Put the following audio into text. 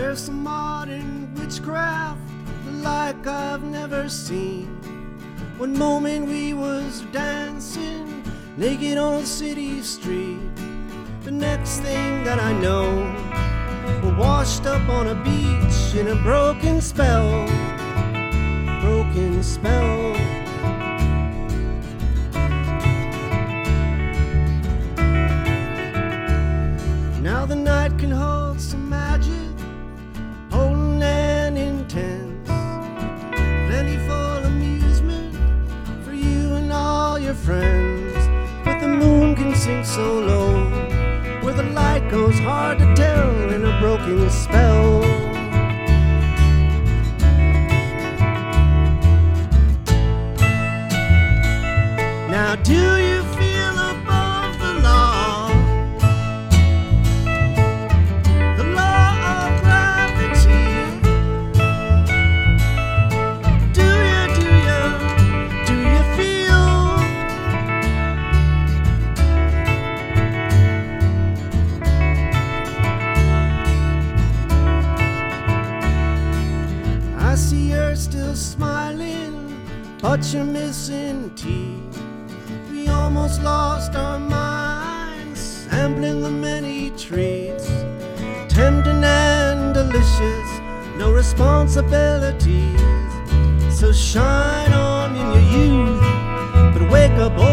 There's some modern witchcraft, the like I've never seen. One moment we was dancing naked on a city street. The next thing that I know, we're washed up on a beach in a broken spell. Broken spell. Now the night can hold some magic, potent and intense, plenty full amusement for you and all your friends. But the moon can sink so low, where the light goes hard to tell in a broken spell. Now do you feel above the law? The law of gravity. Do you feel? I see you're still smiling, but you're missing teeth. We almost lost our minds, sampling the many treats, tempting and delicious, no responsibilities. So shine on in your youth, but wake up